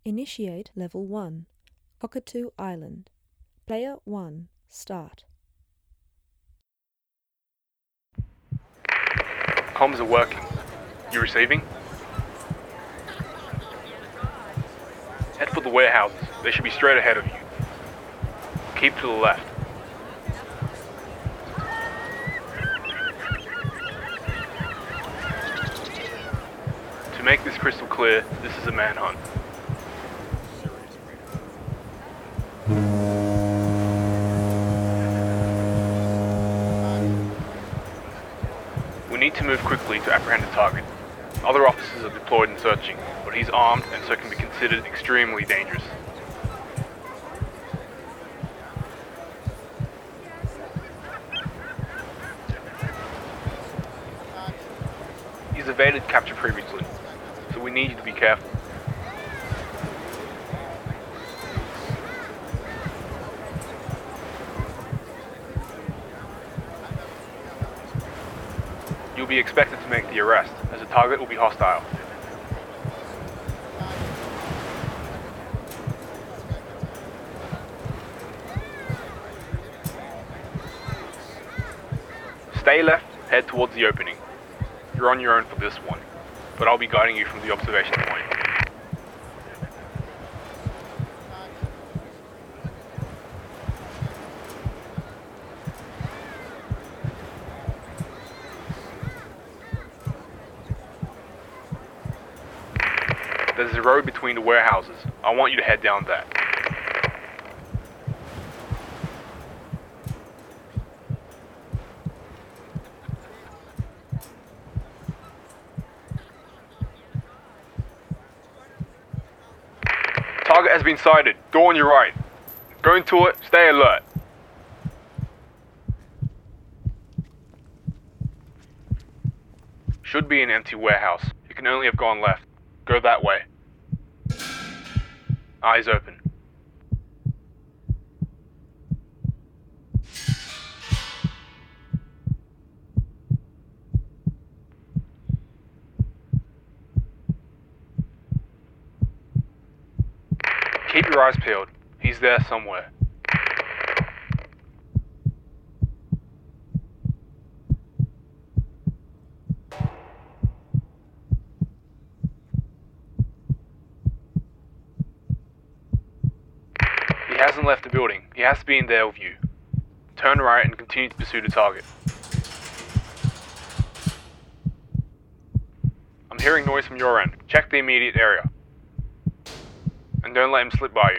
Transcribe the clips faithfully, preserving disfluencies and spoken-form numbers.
Initiate Level one, Cockatoo Island. Player one, start. Comms are working. You receiving? Head for the warehouses. They should be straight ahead of you. Keep to the left. To make this crystal clear, this is a manhunt. We need to move quickly to apprehend the target. Other officers are deployed and searching, but he's armed and so can be considered extremely dangerous. He's evaded capture previously, so we need you to be careful. You'll be expected to make the arrest, as the target will be hostile. Stay left, head towards the opening. You're on your own for this one, but I'll be guiding you from the observation point. There's a road between the warehouses. I want you to head down that. Target has been sighted. Go on your right. Go into it. Stay alert. Should be an empty warehouse. You can only have gone left. Go that way. Eyes open. Keep your eyes peeled. He's there somewhere. He hasn't left the building. He has to be in their view. Turn right and continue to pursue the target. I'm hearing noise from your end. Check the immediate area. And don't let him slip by you.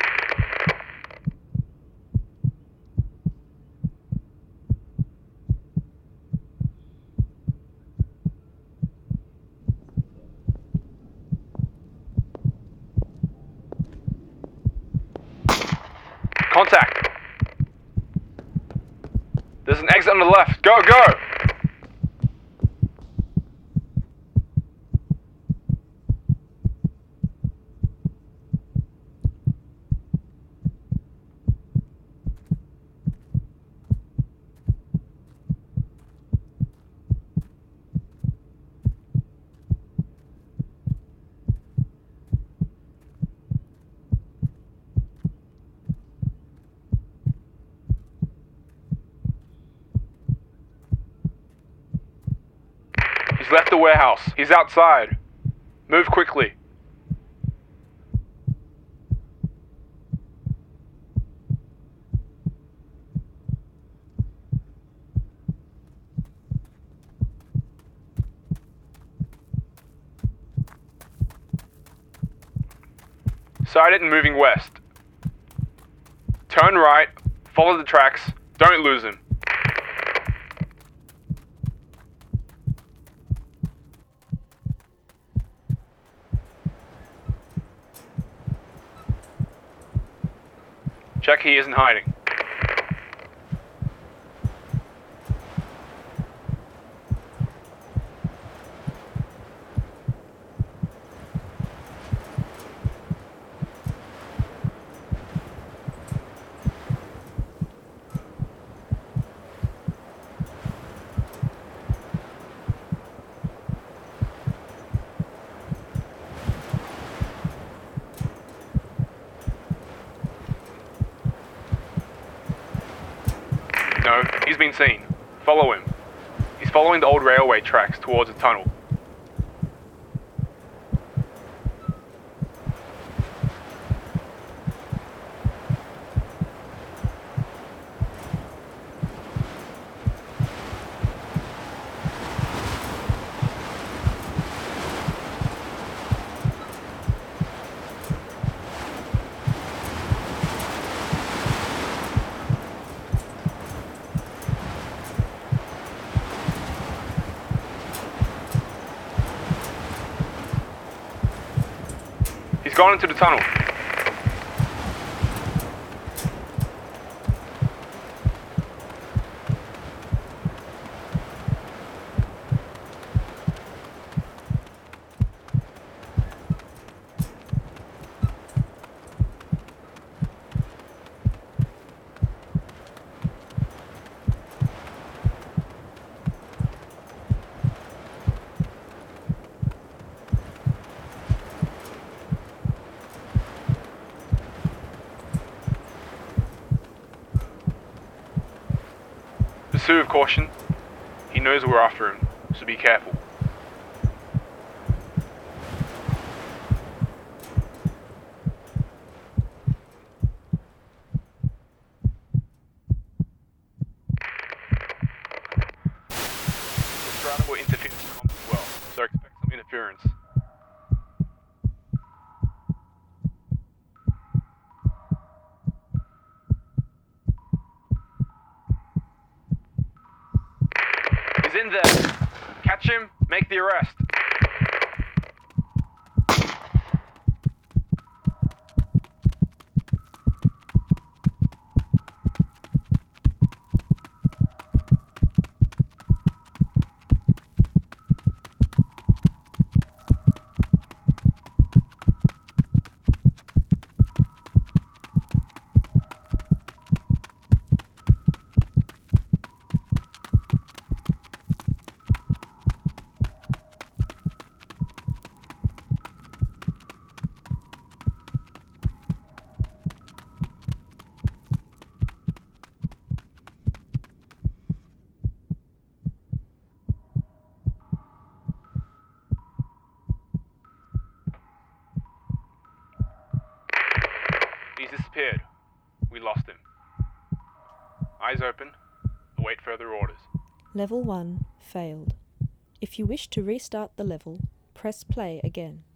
Contact! There's an exit on the left. Go, go! He's left the warehouse. He's outside. Move quickly. Sighted and moving west. Turn right, follow the tracks, don't lose him. Check he isn't hiding. been seen. Follow him. He's following the old railway tracks towards a tunnel. He's gone into the tunnel. Pursue with caution. He knows we're after him, so be careful. The strata will interfere with comms as well, so expect some interference. He's in there. Catch him, make the arrest. He's disappeared. We lost him. Eyes open. Await further orders. Level one failed. If you wish to restart the level, press play again.